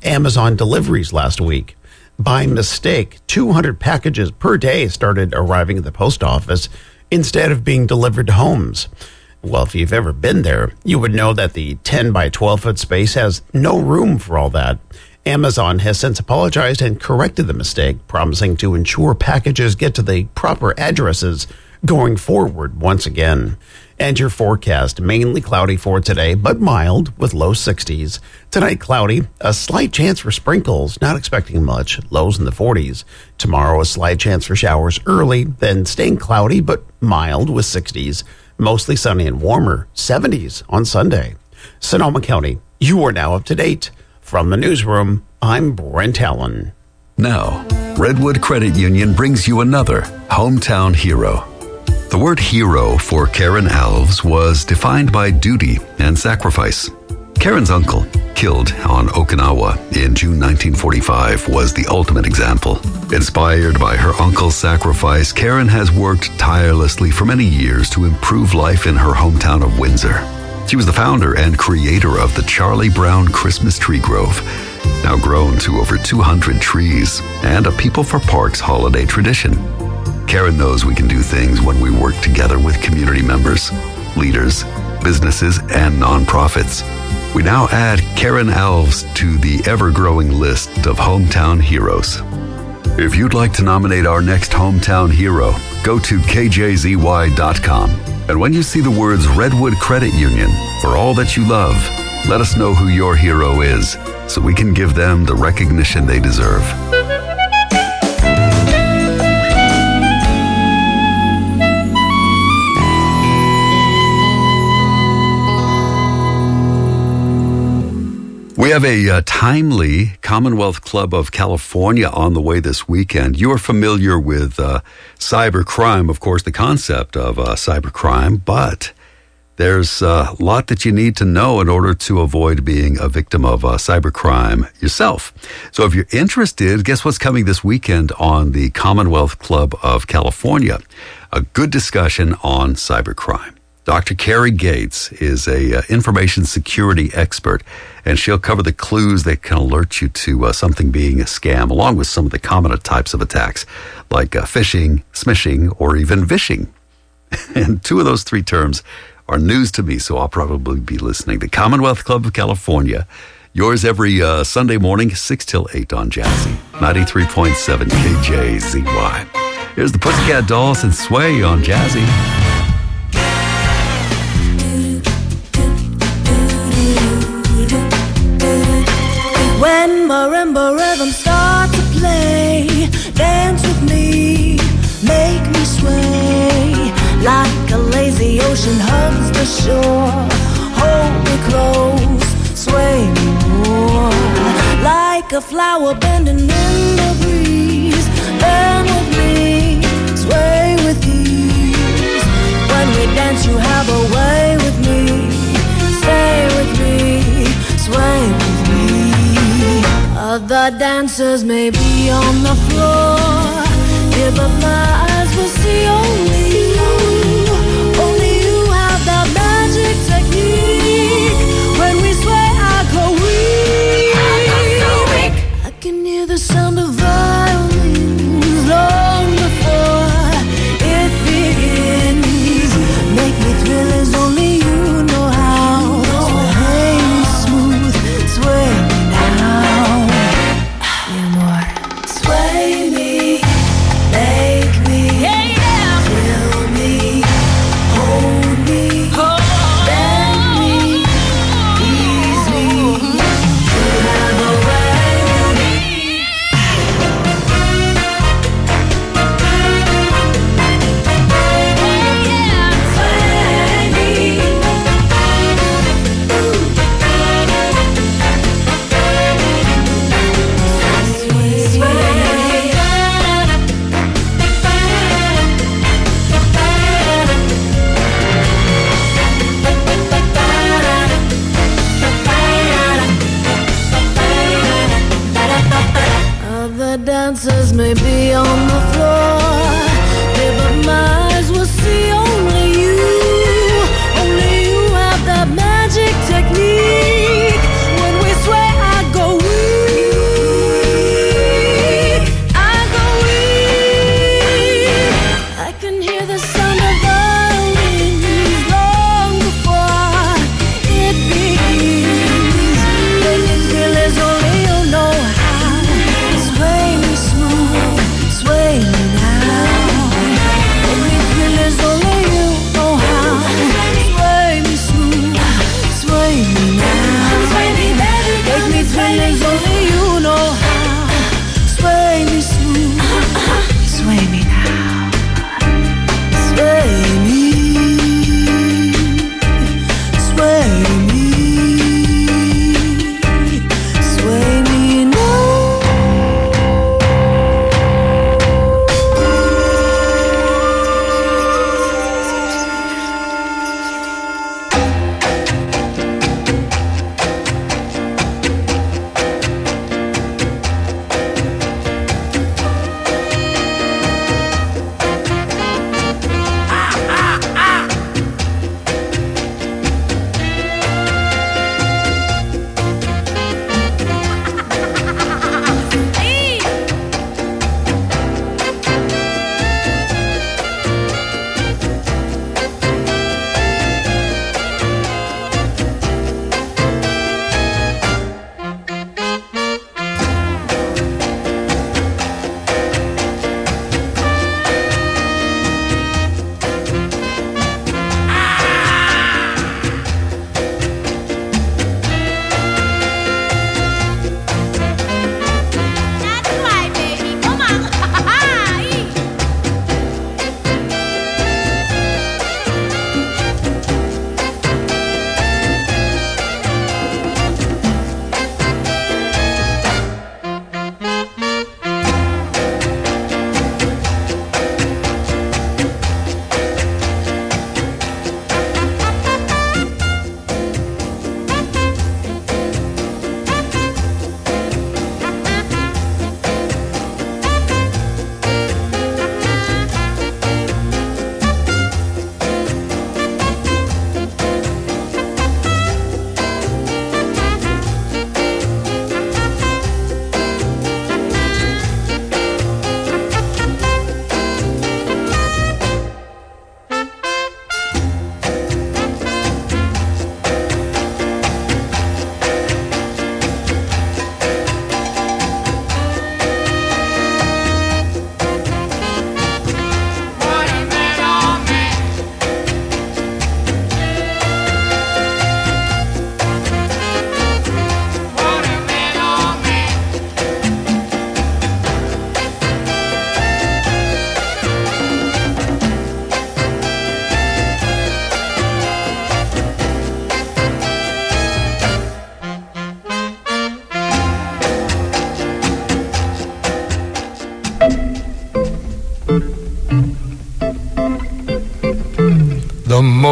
Amazon deliveries last week. By mistake, 200 packages per day started arriving at the post office instead of being delivered to homes. Well, if you've ever been there, you would know that the 10 by 12 foot space has no room for all that. Amazon has since apologized and corrected the mistake, promising to ensure packages get to the proper addresses going forward once again. And your forecast, mainly cloudy for today, but mild with low 60s. Tonight, cloudy, a slight chance for sprinkles, not expecting much, lows in the 40s. Tomorrow, a slight chance for showers early, then staying cloudy, but mild with 60s. Mostly sunny and warmer, 70s on Sunday. Sonoma County, you are now up to date. From the newsroom, I'm Brent Allen. Now, Redwood Credit Union brings you another hometown hero. The word hero for Karen Alves was defined by duty and sacrifice. Karen's uncle, killed on Okinawa in June 1945, was the ultimate example. Inspired by her uncle's sacrifice, Karen has worked tirelessly for many years to improve life in her hometown of Windsor. She was the founder and creator of the Charlie Brown Christmas Tree Grove, now grown to over 200 trees, and a People for Parks holiday tradition. Karen knows we can do things when we work together with community members, leaders, businesses, and nonprofits. We now add Karen Alves to the ever-growing list of hometown heroes. If you'd like to nominate our next hometown hero, go to kjzy.com. And when you see the words Redwood Credit Union, for all that you love, let us know who your hero is so we can give them the recognition they deserve. We have a timely Commonwealth Club of California on the way this weekend. You are familiar with cybercrime, of course, the concept of cybercrime, but there's a lot that you need to know in order to avoid being a victim of cybercrime yourself. So if you're interested, guess what's coming this weekend on the Commonwealth Club of California? A good discussion on cybercrime. Dr. Carrie Gates is a information security expert, and she'll cover the clues that can alert you to something being a scam, along with some of the common types of attacks, like phishing, smishing, or even vishing. And two of those three terms are news to me, so I'll probably be listening. The Commonwealth Club of California, yours every Sunday morning, 6 till 8 on Jazzy, 93.7 KJZY. Here's the Pussycat Dolls and Sway on Jazzy. When marimba rhythms start to play, dance with me, make me sway. Like a lazy ocean hugs the shore, hold me close, sway me more. Like a flower bending in the breeze, bend with me, sway with ease. When we dance you have a way with me, stay with me, sway with me. Other dancers may be on the floor, yeah, but my eyes will see only you. Only you have that magic technique. When we sway, I go weak. I can hear the sound of violins long before it begins. Make me thrill as only you know how. Sway me smooth, sway me now. Sway me, make me, feel me, hold me, bend me, ease me. You have a way with me. Sway me. Other dancers may be on the floor, yeah, but my eyes will see only you. Only you have that magic technique. When we sway, I go weak.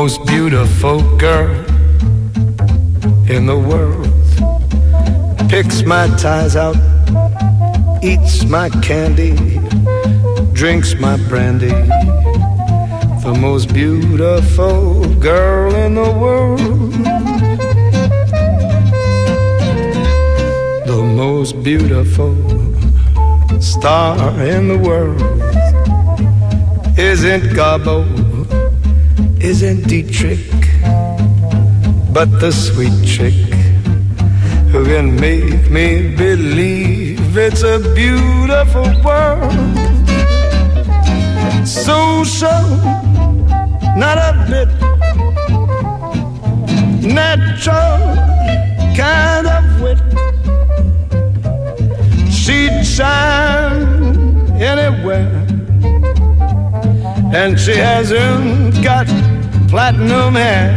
most beautiful girl in the world. Picks my ties out, eats my candy, drinks my brandy. The most beautiful girl in the world. The most beautiful star in the world. Isn't Garbo, isn't Dietrich, but the sweet chick who can make me believe it's a beautiful world. Social, not a bit. Natural kind of wit. She'd shine anywhere. And she hasn't got platinum hair.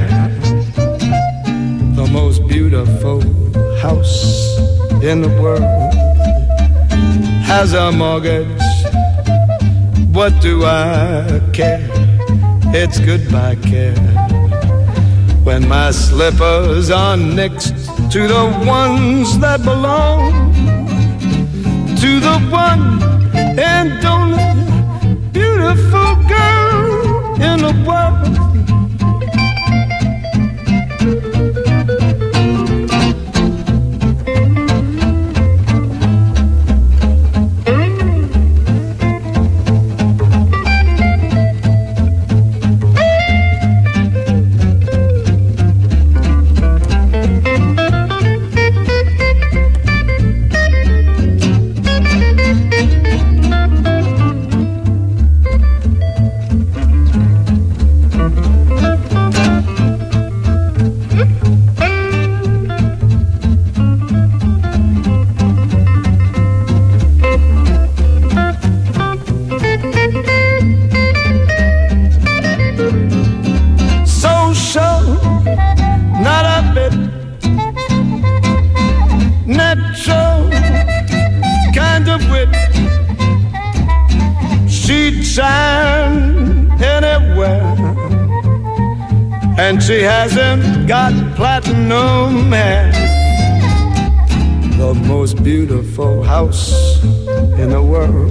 The most beautiful house in the world has a mortgage. What do I care? It's goodbye care. When my slippers are next to the ones that belong to the one and only beautiful girl in the world. And she hasn't got platinum hair. The most beautiful house in the world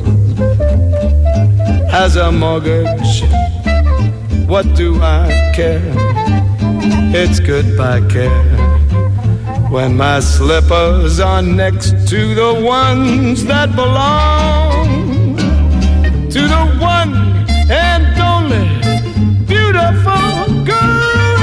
has a mortgage. What do I care? It's goodbye care. When my slippers are next to the ones that belong to the one and only beautiful girl.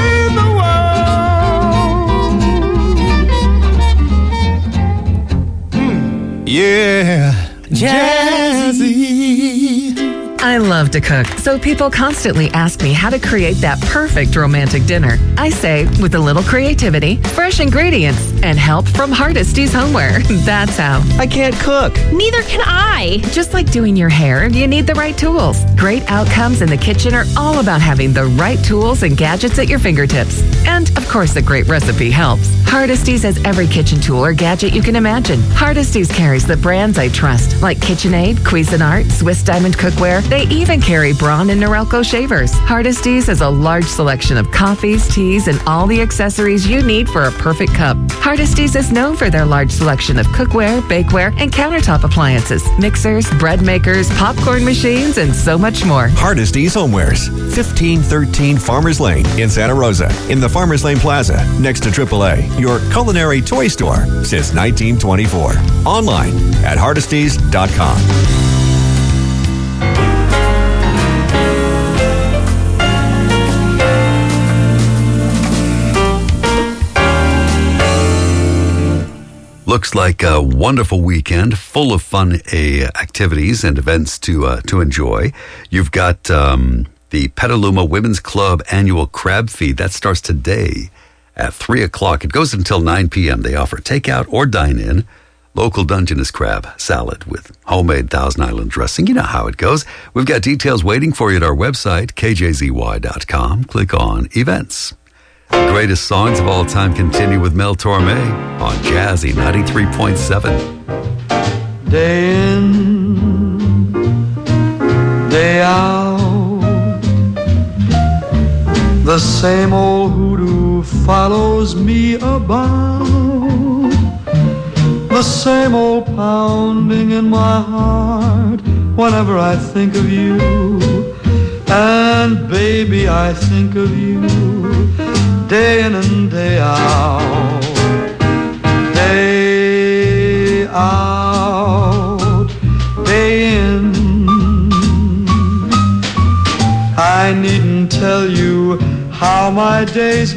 Yeah, jazzy. I love to cook, so people constantly ask me how to create that perfect romantic dinner. I say, with a little creativity, fresh ingredients, and help from Hardesty's Homeware. That's how. I can't cook. Neither can I. Just like doing your hair, you need the right tools. Great outcomes in the kitchen are all about having the right tools and gadgets at your fingertips. And, of course, a great recipe helps. Hardesty's has every kitchen tool or gadget you can imagine. Hardesty's carries the brands I trust, like KitchenAid, Cuisinart, Swiss Diamond Cookware. They even carry Braun and Norelco shavers. Hardesty's has a large selection of coffees, teas, and all the accessories you need for a perfect cup. Hardesty's is known for their large selection of cookware, bakeware, and countertop appliances, mixers, bread makers, popcorn machines, and so much more. Hardesty's Homewares, 1513 Farmers Lane in Santa Rosa, in the Farmers Lane Plaza, next to AAA, your culinary toy store since 1924. Online at hardestys.com. Looks like a wonderful weekend full of fun activities and events to enjoy. You've got the Petaluma Women's Club annual crab feed. That starts today at 3 o'clock. It goes until 9 p.m. They offer takeout or dine-in. Local Dungeness crab salad with homemade Thousand Island dressing. You know how it goes. We've got details waiting for you at our website, kjzy.com. Click on events. The greatest songs of all time continue with Mel Torme on Jazzy 93.7. Day in, day out, The same old hoodoo follows me about. The same old pounding in my heart whenever I think of you. And baby, I think of you day in and day out. Day out, day in. I needn't tell you how my days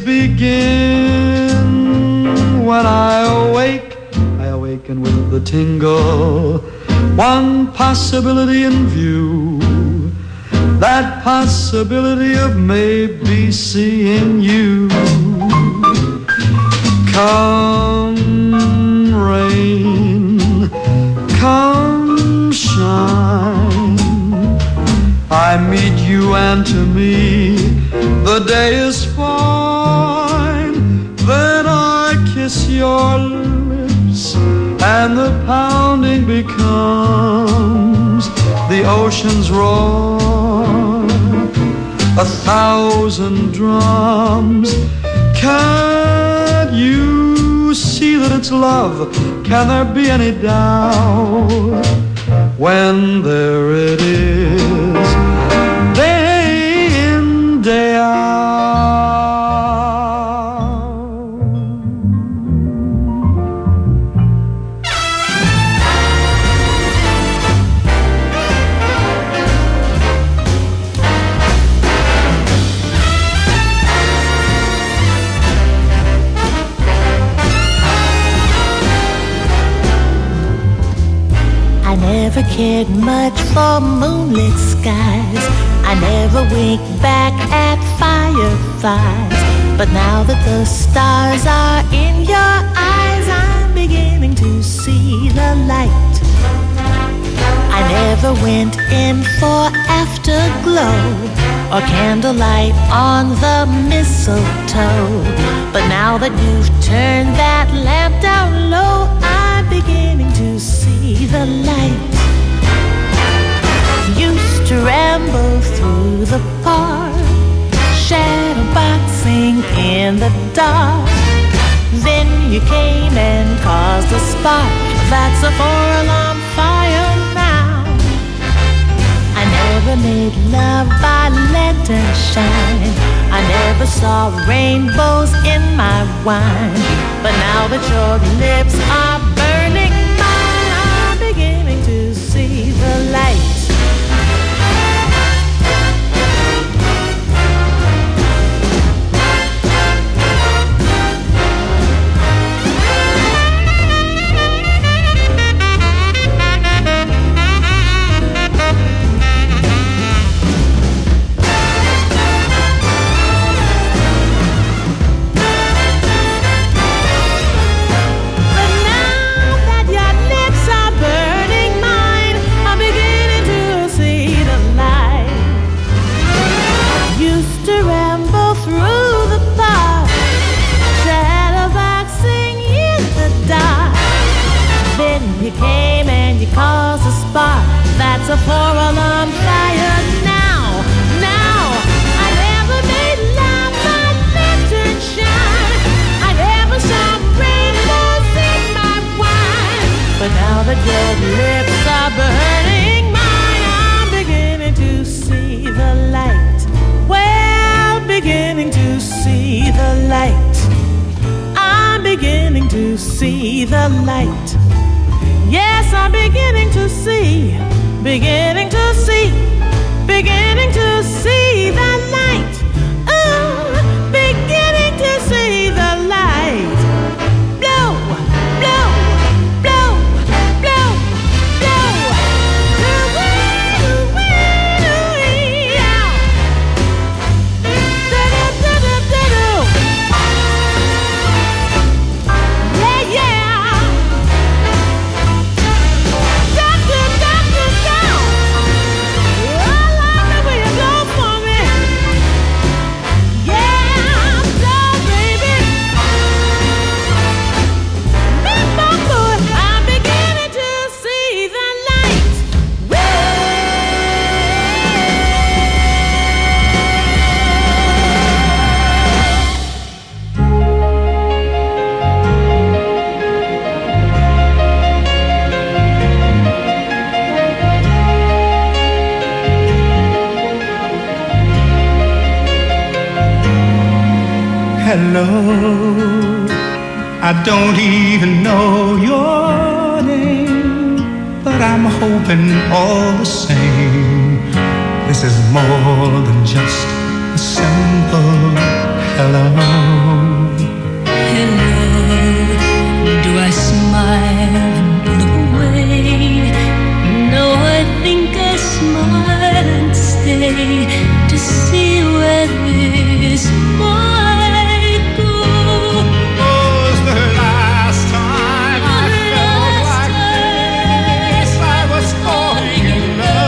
begin. When I awaken with the tingle. One possibility in view, that possibility of maybe seeing you. Come rain, come shine, I meet you and to me the day is fine. Then I kiss your lips and the pounding becomes the ocean's roar, 1,000 drums. Can't you see that it's love? Can there be any doubt when there it is, day in, day out? I never cared much for moonlit skies. I never winked back at fireflies. But now that the stars are in your eyes, I'm beginning to see the light. I never went in for afterglow or candlelight on the mistletoe. But now that you've turned that lamp down low, I'm beginning to see the light. Used to ramble through the park, shadow boxing in the dark. Then you came and caused a spark. That's a 4-alarm fire now. I never made love by lantern shine. I never saw rainbows in my wine. But now that your lips are burning mine, I'm beginning to see the light. You came and you caused a spark. That's a 4-alarm fire now. Now, I never made love by lantern shine. I never saw rainbows in my wine. But now that your lips are burning mine, I'm beginning to see the light. Well, beginning to see the light. I'm beginning to see the light. Yes, I'm beginning to see, beginning to see, beginning to see the light. Ooh, beginning to see the light. Blow, blow, blow, blow, blow. Yeah, yeah. Doctor, go! Oh, I love the way you blow for me. hello. I don't even know your name, but I'm hoping all the same. This is more than just a simple hello. Hello, do I smile and look away? No, I think I smile and stay to see where this might go. Was the last time I felt like this? I was falling in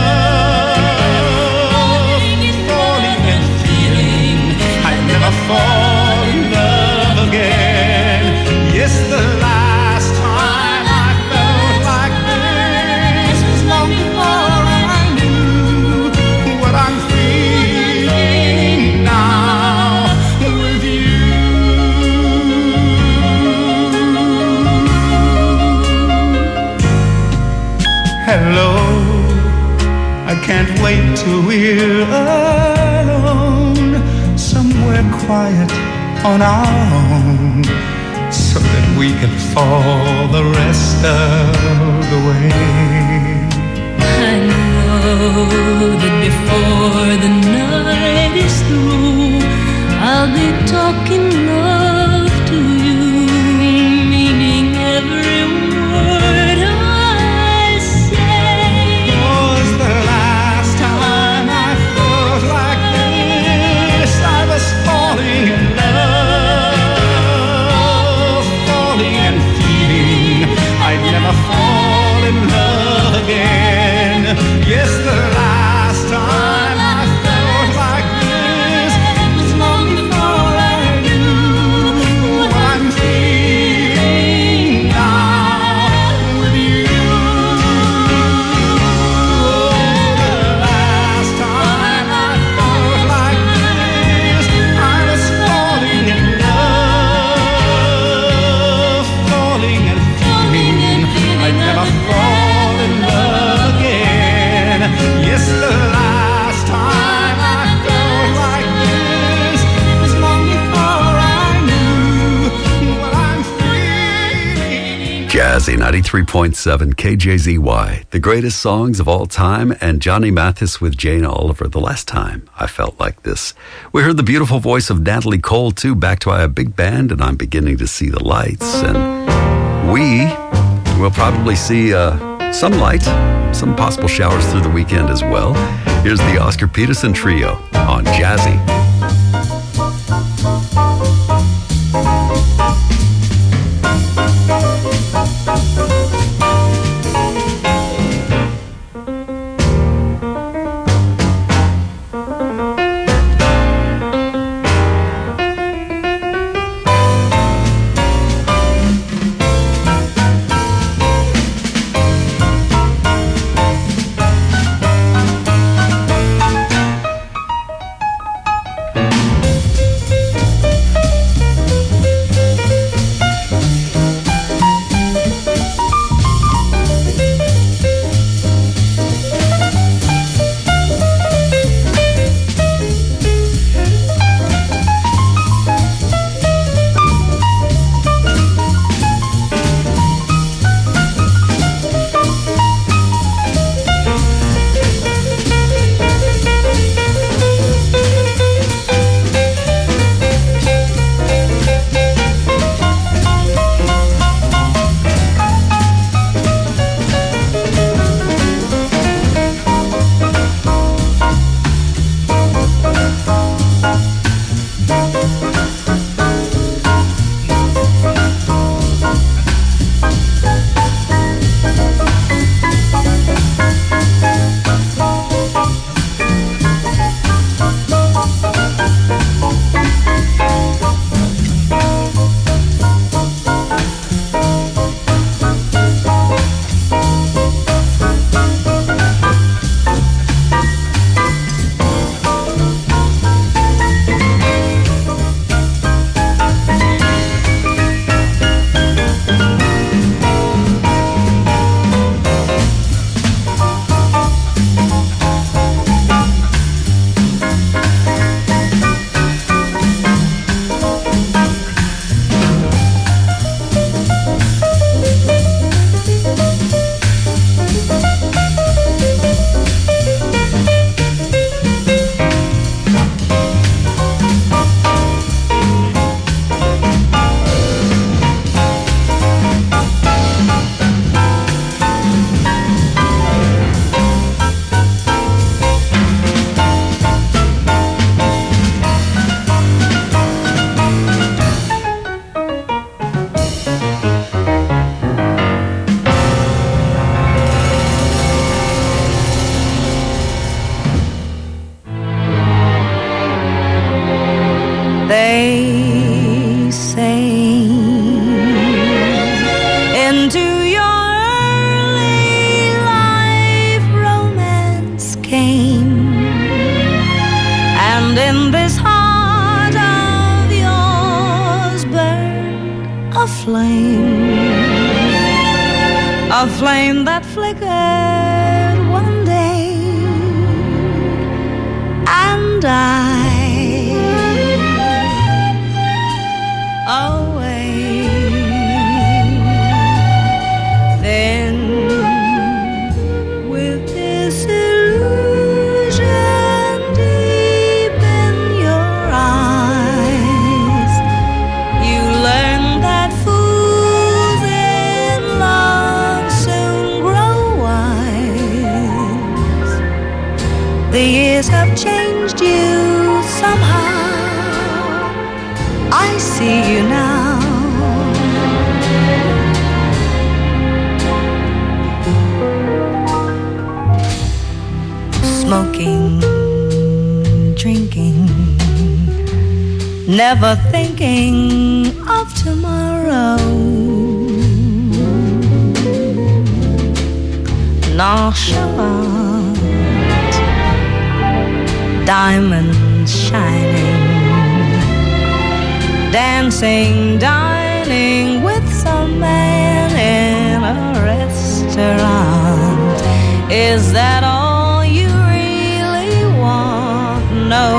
love, falling and feeling I'd never fall in love again. Yes, the last time I felt like this was long before I knew what I'm feeling now with you. Hello, I can't wait till we're alone, somewhere quiet on our own, so that we can fall the rest of the way. I know that before the night is through, I'll be talking love to you, meaning every word I say. Was the last time I felt like this? I was falling in love, falling and feeling I'd never fall in love again. Yes, the last time I felt like this was long before I knew what I'm feeling now with you. The last time I felt like this, I was falling in love, falling and feeling I'd never fall in love again. Yes, the last time I felt like this was long before I knew what I'm feeling. Jazzy 93.7 KJZY, the greatest songs of all time, and Johnny Mathis with Jane Oliver, the last time I felt like this. We heard the beautiful voice of Natalie Cole, too, backed by a big band, and I'm beginning to see the lights. And we will probably see some light, some possible showers through the weekend as well. Here's the Oscar Peterson Trio on Jazzy. that flickered one day, and away. Then, with this illusion deep in your eyes, you learn that fools in love soon grow wise. The years have changed you somehow. I see you now. Smoking, drinking, never thinking of tomorrow. Nonchalant, diamonds shining, dancing, dining with some man in a restaurant. Is that all you really want? No.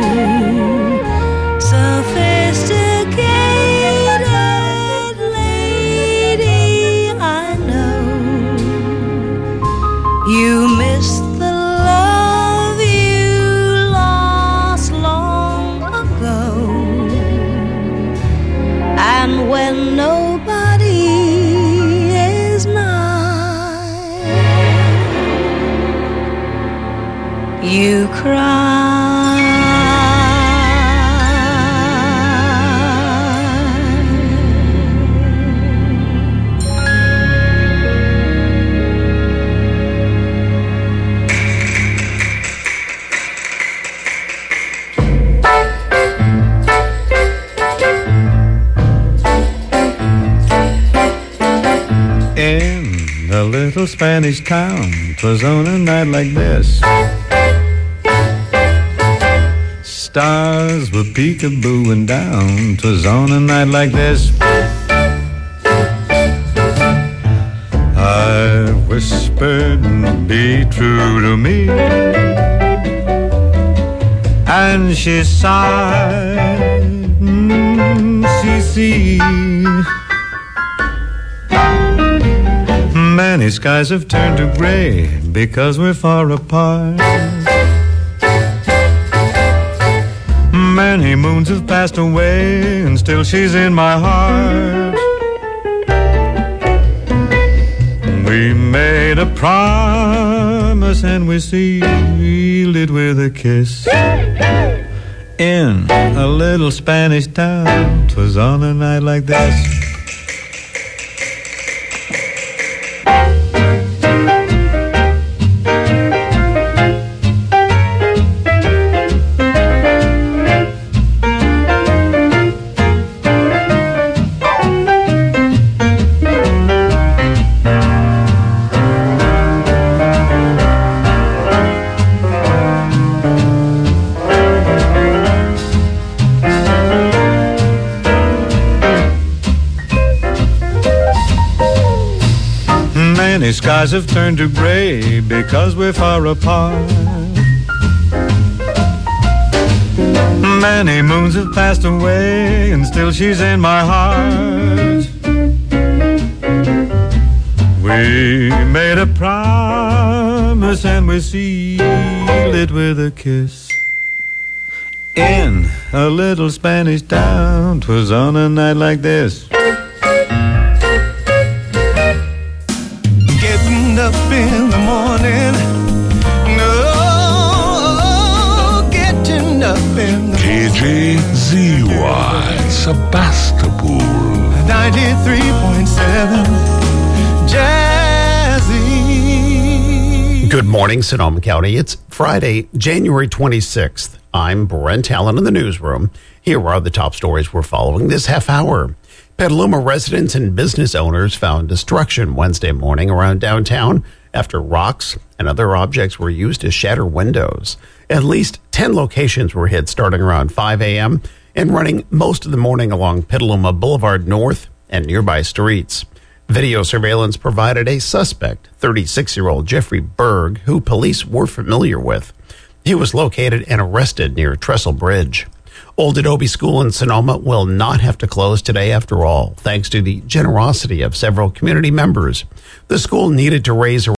Sophisticated lady, I know you miss the love you lost long ago. And when nobody is nigh, you cry. In a little Spanish town, 'twas on a night like this. Stars were peekabooing down, 'twas on a night like this. I whispered, be true to me, and she sighed, see. Many skies have turned to gray because we're far apart. Many moons have passed away and still she's in my heart. We made a promise and we sealed it with a kiss. In a little Spanish town, 'twas on a night like this. Many skies have turned to gray because we're far apart. Many moons have passed away and still she's in my heart. We made a promise and we sealed it with a kiss. In a little Spanish town, 'twas on a night like this. Up in the morning, no, getting up in the KJZY, Sebastopol 93.7 Jazzy. Good morning, Sonoma County. It's Friday, January 26th. I'm Brent Allen in the newsroom. Here are the top stories we're following this half hour. Petaluma residents and business owners found destruction Wednesday morning around downtown after rocks and other objects were used to shatter windows. At least 10 locations were hit starting around 5 a.m. and running most of the morning along Petaluma Boulevard North and nearby streets. Video surveillance provided a suspect, 36-year-old Jeffrey Berg, who police were familiar with. He was located and arrested near Trestle Bridge. Old Adobe School in Sonoma will not have to close today after all, thanks to the generosity of several community members. The school needed to raise